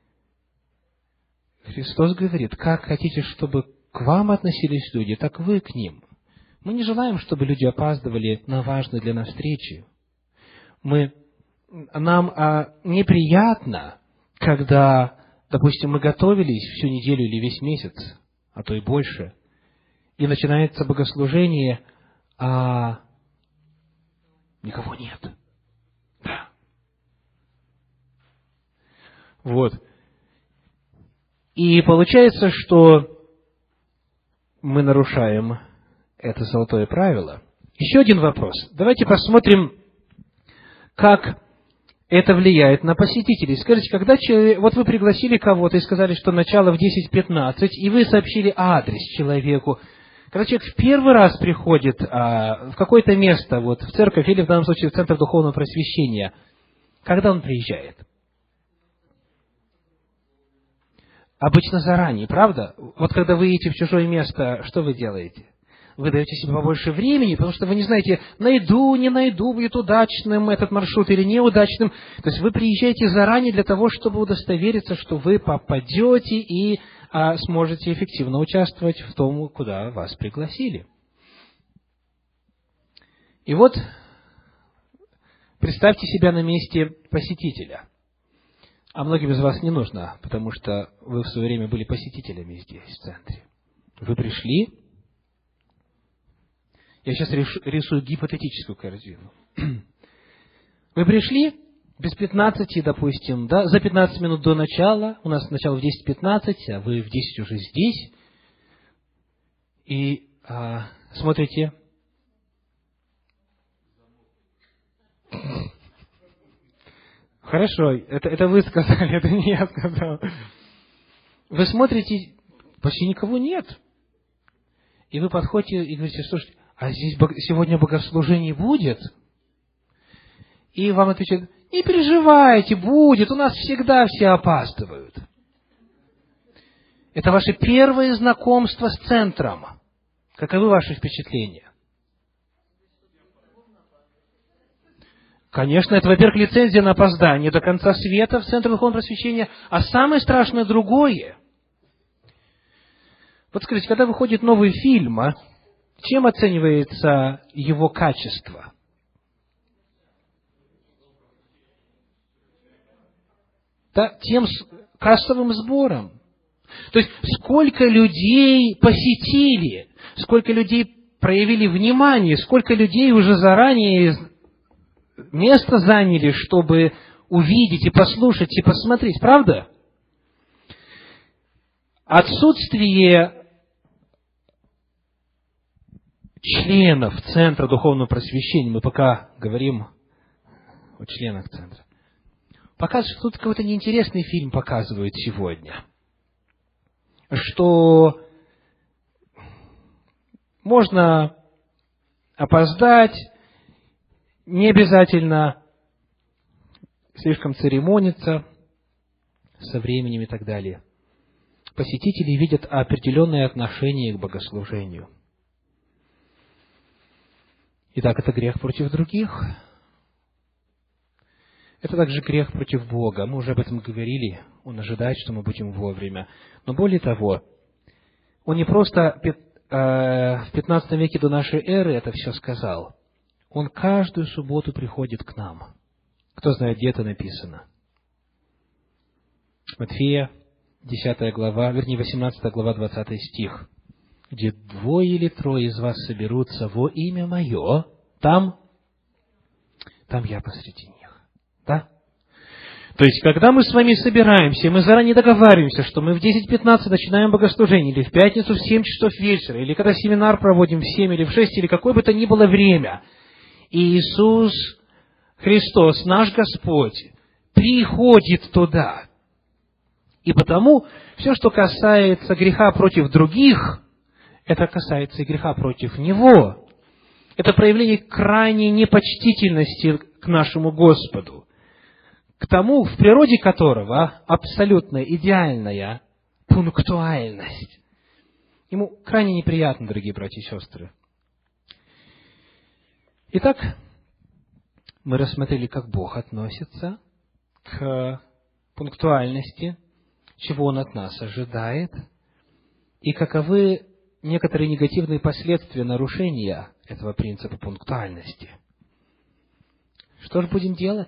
Христос говорит: как хотите, чтобы к вам относились люди, так вы к ним. Мы не желаем, чтобы люди опаздывали на важные для нас встречи. Мы, нам а, неприятно, когда, допустим, мы готовились всю неделю или весь месяц, а то и больше, и начинается богослужение, а никого нет. Да. Вот. И получается, что мы нарушаем это золотое правило. Еще один вопрос. Давайте посмотрим, как это влияет на посетителей. Скажите, когда человек, вот вы пригласили кого-то и сказали, что начало в десять пятнадцать, и вы сообщили адрес человеку. Когда человек в первый раз приходит а, в какое-то место, вот, в церковь или в данном случае в Центр Духовного Просвещения, когда он приезжает? Обычно заранее, правда? Вот когда вы едете в чужое место, что вы делаете? Вы даете себе побольше времени, потому что вы не знаете, найду, не найду, будет удачным этот маршрут или неудачным. То есть вы приезжаете заранее для того, чтобы удостовериться, что вы попадете и а, сможете эффективно участвовать в том, куда вас пригласили. И вот представьте себя на месте посетителя. А многим из вас не нужно, потому что вы в свое время были посетителями здесь, в центре. Вы пришли. Я сейчас рисую гипотетическую картину. Вы пришли без пятнадцати, допустим, да, за пятнадцать минут до начала, у нас начало в десять пятнадцать, а вы в десять уже здесь, и а, смотрите. Хорошо, это, это вы сказали, это не я сказал. Вы смотрите, почти никого нет. И вы подходите и говорите: слушайте, а здесь сегодня богослужение будет? И вам отвечают: не переживайте, будет, у нас всегда все опаздывают. Это ваше первое знакомство с центром. Каковы ваши впечатления? Конечно, это, во-первых, лицензия на опоздание до конца света в Центр Духовного Просвещения, а самое страшное другое. Вот скажите, когда выходит новый фильм, а, чем оценивается его качество? Да, тем кассовым сбором. То есть, сколько людей посетили, сколько людей проявили внимание, сколько людей уже заранее место заняли, чтобы увидеть и послушать и посмотреть. Правда? Отсутствие членов Центра Духовного Просвещения, мы пока говорим о членах Центра, показывает, что тут какой-то неинтересный фильм показывают сегодня. Что можно опоздать, не обязательно слишком церемониться со временем и так далее. Посетители видят определенное отношение к богослужению. Итак, это грех против других. Это также грех против Бога. Мы уже об этом говорили. Он ожидает, что мы будем вовремя. Но более того, Он не просто в пятнадцатом веке до нашей эры это все сказал. Он каждую субботу приходит к нам. Кто знает, где это написано? Матфея, десятая глава, вернее, восемнадцатая глава, двадцатый стих. Где двое или трое из вас соберутся во имя Мое, там, там я посреди них. Да? То есть, когда мы с вами собираемся, мы заранее договариваемся, что мы в десять пятнадцать начинаем богослужение, или в пятницу в семь часов вечера, или когда семинар проводим в семь или в шесть, или какое бы то ни было время, и Иисус Христос, наш Господь, приходит туда. И потому все, что касается греха против других, это касается и греха против Него. Это проявление крайней непочтительности к нашему Господу, к тому, в природе которого абсолютно идеальная пунктуальность. Ему крайне неприятно, дорогие братья и сестры. Итак, мы рассмотрели, как Бог относится к пунктуальности, чего Он от нас ожидает, и каковы некоторые негативные последствия нарушения этого принципа пунктуальности. Что же будем делать?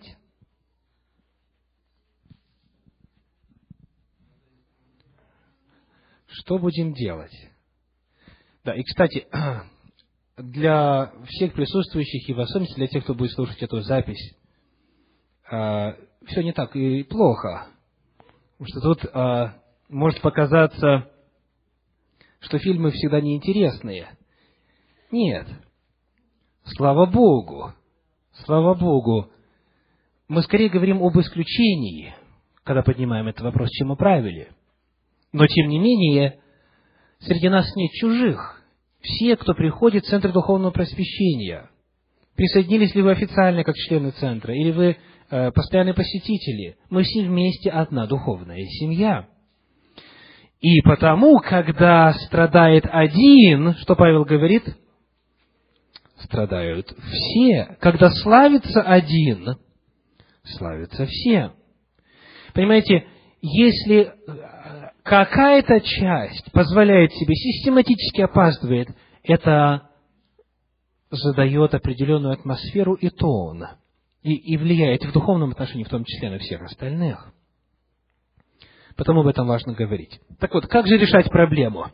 Что будем делать? Да, и, кстати, для всех присутствующих, и в особенности для тех, кто будет слушать эту запись, все не так и плохо. Потому что тут может показаться, что фильмы всегда неинтересные. Нет. Слава Богу. Слава Богу. мы скорее говорим об исключении, когда поднимаем этот вопрос, чем о правиле. Но, тем не менее, среди нас нет чужих. Все, кто приходит в Центр Духовного Просвещения, присоединились ли вы официально как члены Центра, или вы э, постоянные посетители, мы все вместе одна духовная семья. И потому, когда страдает один, что Павел говорит? Страдают все. Когда славится один, славятся все. Понимаете, если какая-то часть позволяет себе, систематически опаздывает, это задает определенную атмосферу и тон, и, и влияет в духовном отношении, в том числе на всех остальных. Потому об этом важно говорить. Так вот, как же решать проблему?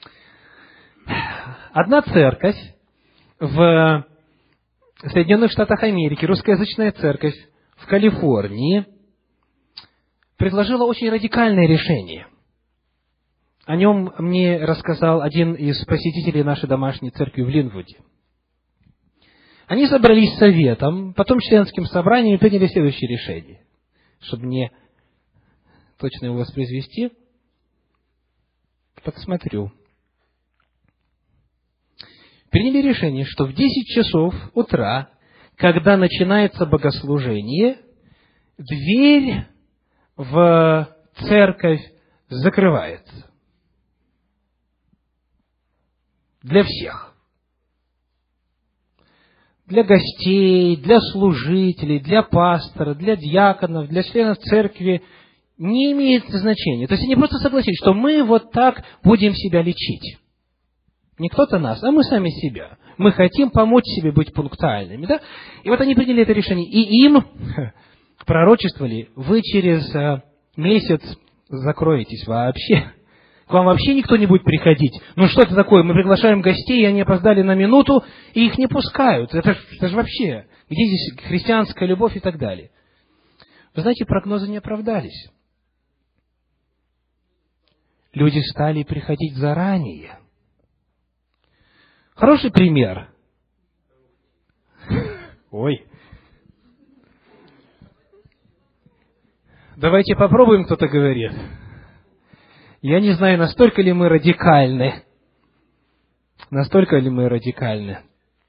Одна церковь в Соединенных Штатах Америки, русскоязычная церковь в Калифорнии, предложила очень радикальное решение. О нем мне рассказал один из посетителей нашей домашней церкви в Линвуде. Они собрались советом, потом членским собранием и приняли следующее решение. Чтобы мне точно его воспроизвести, подсмотрю. Приняли решение, что в десять часов утра, когда начинается богослужение, дверь в церковь закрывается. Для всех. Для гостей, для служителей, для пастора, для диаконов, для членов церкви не имеет значения. То есть они просто согласились, что мы вот так будем себя лечить. Не кто-то нас, а мы сами себя. Мы хотим помочь себе быть пунктуальными. Да? И вот они приняли это решение. И им пророчествовали: вы через месяц закроетесь вообще. К вам вообще никто не будет приходить. Ну что это такое? Мы приглашаем гостей, и они опоздали на минуту, и их не пускают. Это же, это же вообще, где здесь христианская любовь и так далее? Вы знаете, прогнозы не оправдались. Люди стали приходить заранее. Хороший пример. Ой. Давайте попробуем, кто-то говорит. Я не знаю, настолько ли мы радикальны. Настолько ли мы радикальны.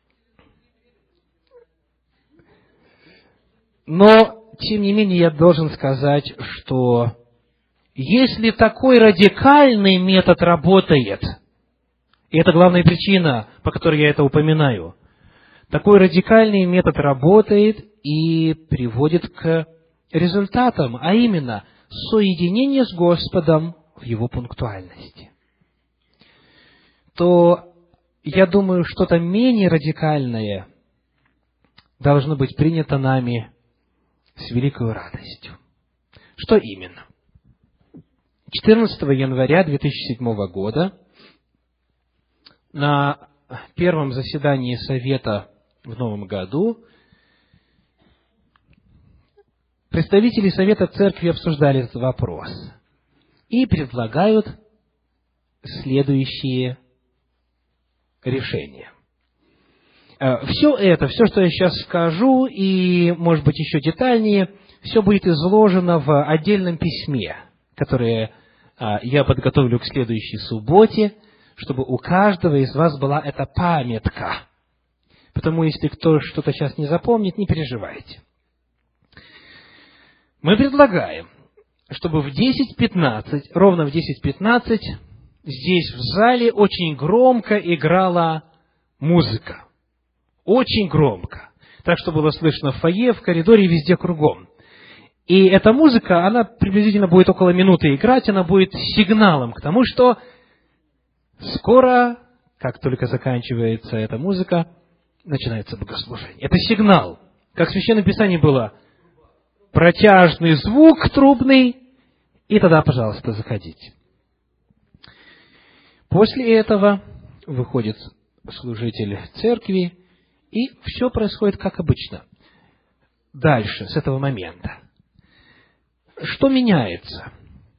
Но, тем не менее, я должен сказать, что если такой радикальный метод работает, и это главная причина, по которой я это упоминаю, такой радикальный метод работает и приводит к результатам, а именно соединение с Господом в Его пунктуальности, то, я думаю, что-то менее радикальное должно быть принято нами с великой радостью. Что именно? четырнадцатого января две тысячи седьмого года на первом заседании Совета в новом году представители Совета Церкви обсуждали этот вопрос и предлагают следующие решения. Все это, все, что я сейчас скажу, и, может быть, еще детальнее, все будет изложено в отдельном письме, которое я подготовлю к следующей субботе, чтобы у каждого из вас была эта памятка. Потому, если кто что-то сейчас не запомнит, не переживайте. Мы предлагаем, чтобы в десять пятнадцать, ровно в десять пятнадцать, здесь в зале очень громко играла музыка. Очень громко. Так, что было слышно в фойе, в коридоре, везде кругом. И эта музыка, она приблизительно будет около минуты играть, она будет сигналом к тому, что скоро, как только заканчивается эта музыка, начинается богослужение. Это сигнал. Как в Священном Писании было: протяжный звук трубный, и тогда, пожалуйста, заходите. После этого выходит служитель церкви, и все происходит как обычно. Дальше, с этого момента. Что меняется?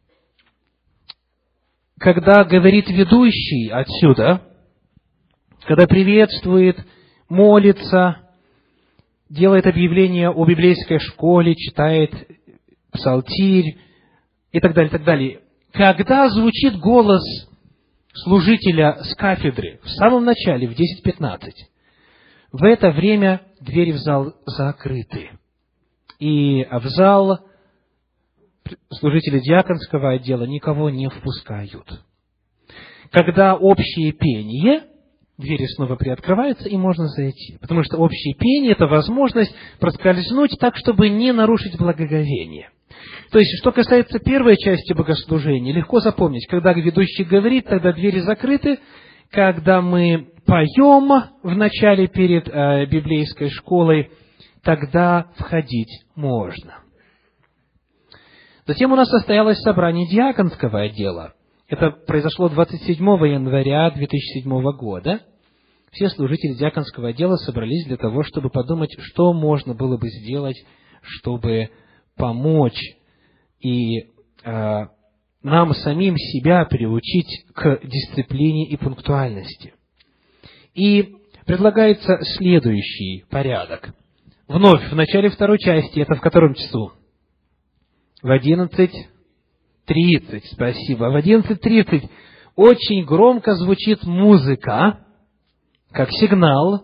Когда говорит ведущий отсюда, когда приветствует, молится, делает объявление о библейской школе, читает псалтирь и так далее, и так далее. Когда звучит голос служителя с кафедры в самом начале, в десять пятнадцать, в это время двери в зал закрыты. И в зал служители диаконского отдела никого не впускают. Когда общее пение, двери снова приоткрываются, и можно зайти. Потому что общее пение – это возможность проскользнуть так, чтобы не нарушить благоговение. То есть, что касается первой части богослужения, легко запомнить, когда ведущий говорит, тогда двери закрыты. Когда мы поем в начале перед э, библейской школой, тогда входить можно. Затем у нас состоялось собрание диаконского отдела. Это произошло двадцать седьмого января две тысячи седьмого года. Все служители диаконского отдела собрались для того, чтобы подумать, что можно было бы сделать, чтобы помочь и э, нам самим себя приучить к дисциплине и пунктуальности. И предлагается следующий порядок. Вновь, в начале второй части, это в котором часу? В одиннадцать тридцать, спасибо. В одиннадцать тридцать очень громко звучит музыка, как сигнал.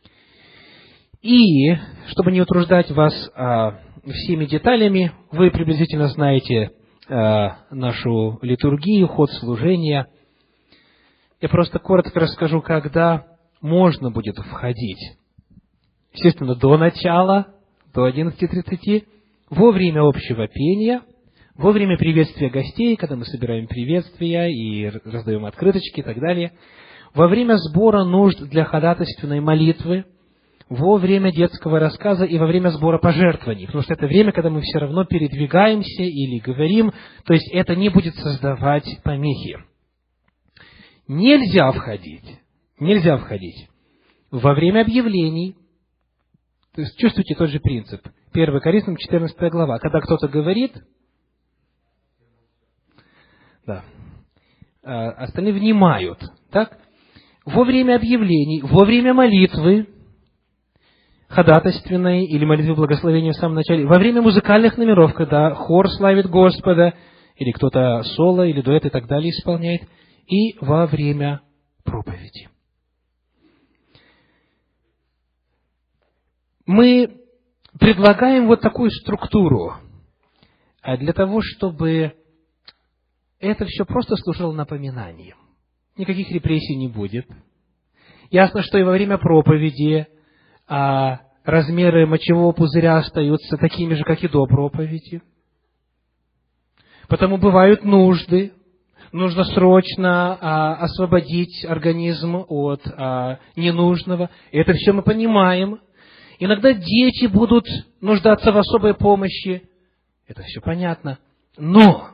И, чтобы не утруждать вас а, всеми деталями, вы приблизительно знаете а, нашу литургию, ход служения. Я просто коротко расскажу, когда можно будет входить. Естественно, до начала, до одиннадцати тридцати, во время общего пения, во время приветствия гостей, когда мы собираем приветствия и раздаем открыточки и так далее, во время сбора нужд для ходатайственной молитвы, во время детского рассказа и во время сбора пожертвований. Потому что это время, когда мы все равно передвигаемся или говорим, то есть это не будет создавать помехи. Нельзя входить, нельзя входить во время объявлений. То есть чувствуйте тот же принцип. первое Коринфянам четырнадцатая глава. Когда кто-то говорит, да, остальные внимают. Так? Во время объявлений, во время молитвы, ходатайственной или молитвы благословения в самом начале, во время музыкальных номеров, когда хор славит Господа, или кто-то соло, или дуэт и так далее исполняет, и во время проповеди. Мы предлагаем вот такую структуру для того, чтобы это все просто служило напоминанием. Никаких репрессий не будет. Ясно, что и во время проповеди а размеры мочевого пузыря остаются такими же, как и до проповеди. Потому бывают нужды. Нужно срочно а, освободить организм от а, ненужного. И это все мы понимаем. Иногда дети будут нуждаться в особой помощи. Это все понятно. Но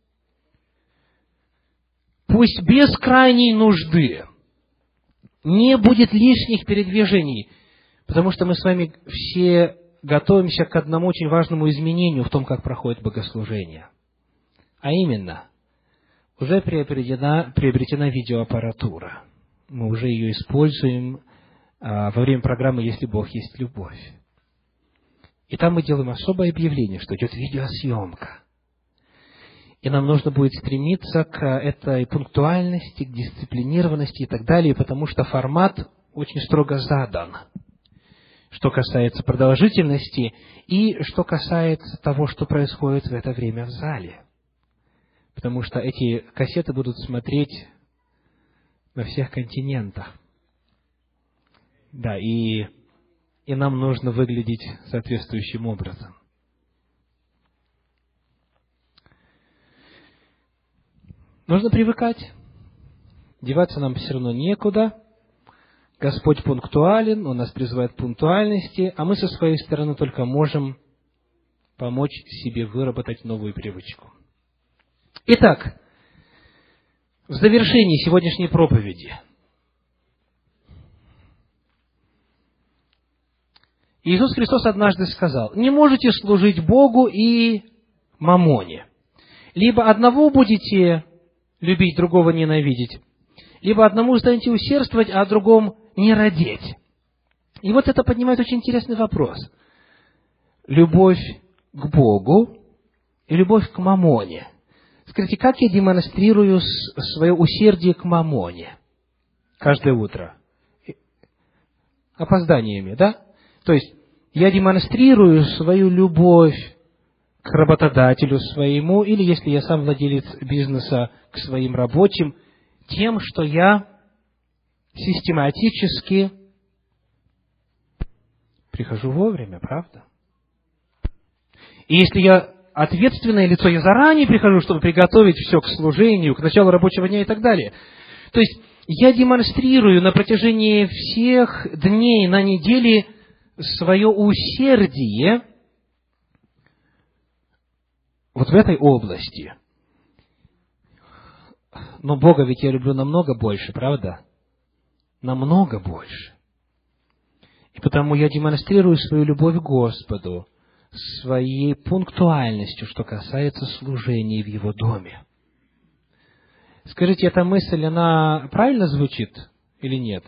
пусть без крайней нужды не будет лишних передвижений, потому что мы с вами все готовимся к одному очень важному изменению в том, как проходит богослужение. А именно, уже приобретена, приобретена видеоаппаратура. Мы уже ее используем а, во время программы «Если Бог есть любовь». И там мы делаем особое объявление, что идет видеосъемка. И нам нужно будет стремиться к этой пунктуальности, к дисциплинированности и так далее, потому что формат очень строго задан, что касается продолжительности и что касается того, что происходит в это время в зале. Потому что эти кассеты будут смотреть на всех континентах. Да, и, и нам нужно выглядеть соответствующим образом. Нужно привыкать. Деваться нам все равно некуда. Господь пунктуален, Он нас призывает к пунктуальности, а мы со своей стороны только можем помочь себе выработать новую привычку. Итак, в завершении сегодняшней проповеди Иисус Христос однажды сказал: не можете служить Богу и мамоне. Либо одного будете любить, другого ненавидеть, либо одному станете усердствовать, а о другом не радеть. И вот это поднимает очень интересный вопрос. Любовь к Богу и любовь к мамоне. Скажите, как я демонстрирую свое усердие к мамоне каждое утро? Опозданиями, да? То есть, я демонстрирую свою любовь к работодателю своему, или, если я сам владелец бизнеса, к своим рабочим, тем, что я систематически прихожу вовремя, правда? И если я ответственное лицо, я заранее прихожу, чтобы приготовить все к служению, к началу рабочего дня и так далее. То есть, я демонстрирую на протяжении всех дней на неделе свое усердие вот в этой области. Но Бога ведь я люблю намного больше, правда? Намного больше. И потому я демонстрирую свою любовь к Господу своей пунктуальностью, что касается служения в Его доме. Скажите, эта мысль, она правильно звучит или нет?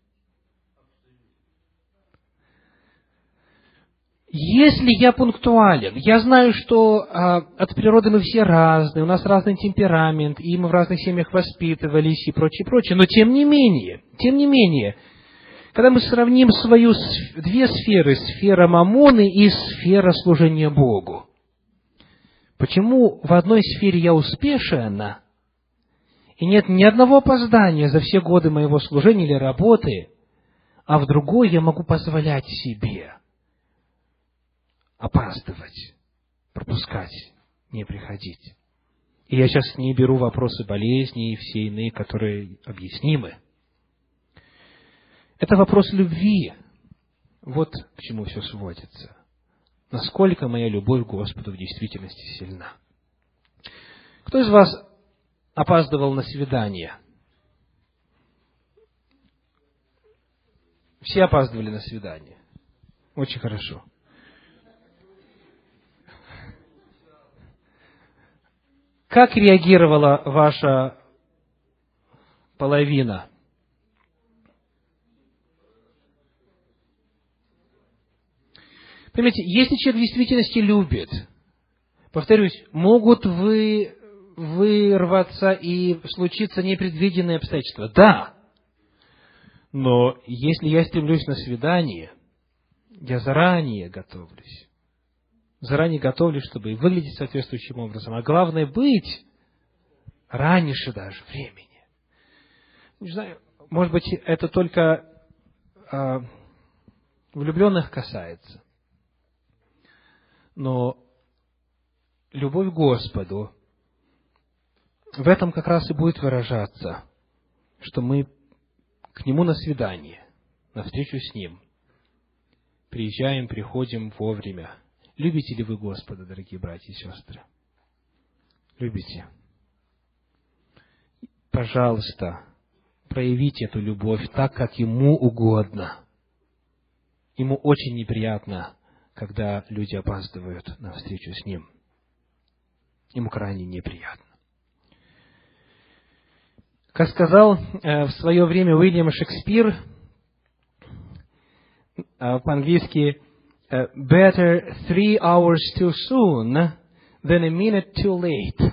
Если я пунктуален, я знаю, что а, от природы мы все разные, у нас разный темперамент, и мы в разных семьях воспитывались и прочее, прочее, но тем не менее, тем не менее, когда мы сравним свою две сферы, сфера мамоны и сфера служения Богу, почему в одной сфере я успешен, и нет ни одного опоздания за все годы моего служения или работы, а в другой я могу позволять себе опаздывать, пропускать, не приходить. И я сейчас не беру вопросы болезни и все иные, которые объяснимы. Это вопрос любви. Вот к чему все сводится. Насколько моя любовь к Господу в действительности сильна. Кто из вас опаздывал на свидание? Все опаздывали на свидание. Очень хорошо. Как реагировала ваша половина? Понимаете, если человек в действительности любит, повторюсь, могут вы вырваться и случиться непредвиденные обстоятельства. Да. Но если я стремлюсь на свидание, я заранее готовлюсь. Заранее готовлюсь, чтобы выглядеть соответствующим образом. А главное, быть раньше даже времени. Не знаю, может быть, это только а, влюбленных касается. Но любовь к Господу в этом как раз и будет выражаться, что мы к Нему на свидание, на встречу с Ним приезжаем, приходим вовремя. Любите ли вы Господа, дорогие братья и сестры? Любите? Пожалуйста, проявите эту любовь так, как Ему угодно. Ему очень неприятно, когда люди опаздывают на встречу с Ним. Ему крайне неприятно. Как сказал э, в свое время Уильям Шекспир, э, по-английски, «Better three hours too soon than a minute too late».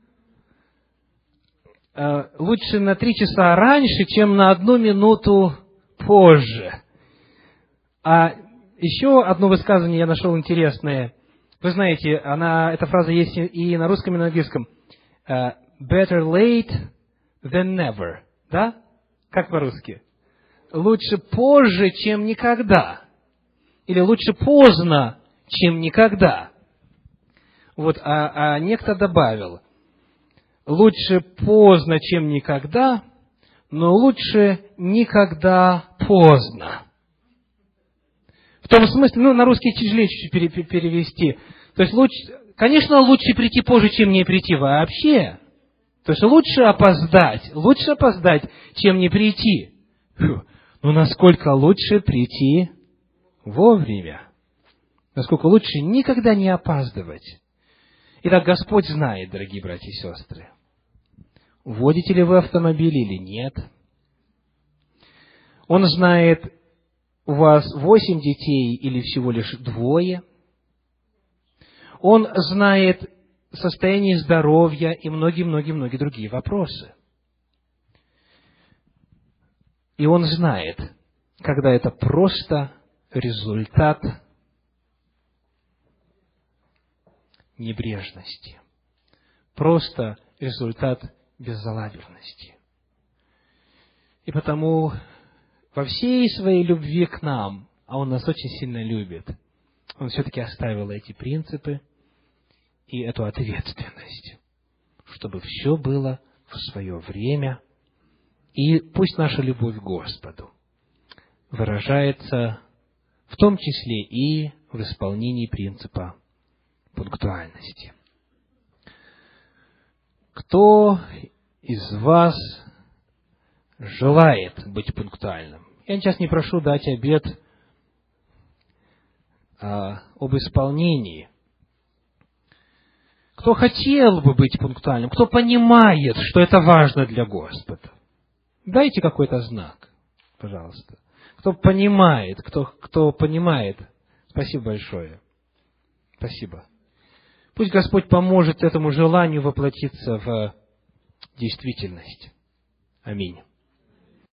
Э, лучше на три часа раньше, чем на одну минуту позже. А еще одно высказывание я нашел интересное. Вы знаете, она, эта фраза есть и на русском, и на английском. Uh, better late than never. Да? Как по-русски? Лучше позже, чем никогда. Или лучше поздно, чем никогда. Вот, а, а некто добавил. Лучше поздно, чем никогда, но лучше никогда поздно. В том смысле, ну, на русский тяжелее чуть-чуть перевести. То есть, лучше, конечно, лучше прийти позже, чем не прийти вообще. То есть, лучше опоздать, лучше опоздать, чем не прийти. Фу. Но насколько лучше прийти вовремя? Насколько лучше никогда не опаздывать? Итак, Господь знает, дорогие братья и сестры, водите ли вы автомобиль или нет. Он знает, у вас восемь детей или всего лишь двое. Он знает состояние здоровья и многие-многие-многие другие вопросы. И Он знает, когда это просто результат небрежности, просто результат безалаберности. И потому во всей своей любви к нам, а Он нас очень сильно любит, Он все-таки оставил эти принципы и эту ответственность, чтобы все было в свое время. И пусть наша любовь к Господу выражается в том числе и в исполнении принципа пунктуальности. Кто из вас желает быть пунктуальным? Я сейчас не прошу дать обет а, об исполнении. Кто хотел бы быть пунктуальным, кто понимает, что это важно для Господа, дайте какой-то знак, пожалуйста. Кто понимает, кто, кто понимает, спасибо большое. Спасибо. Пусть Господь поможет этому желанию воплотиться в действительность. Аминь.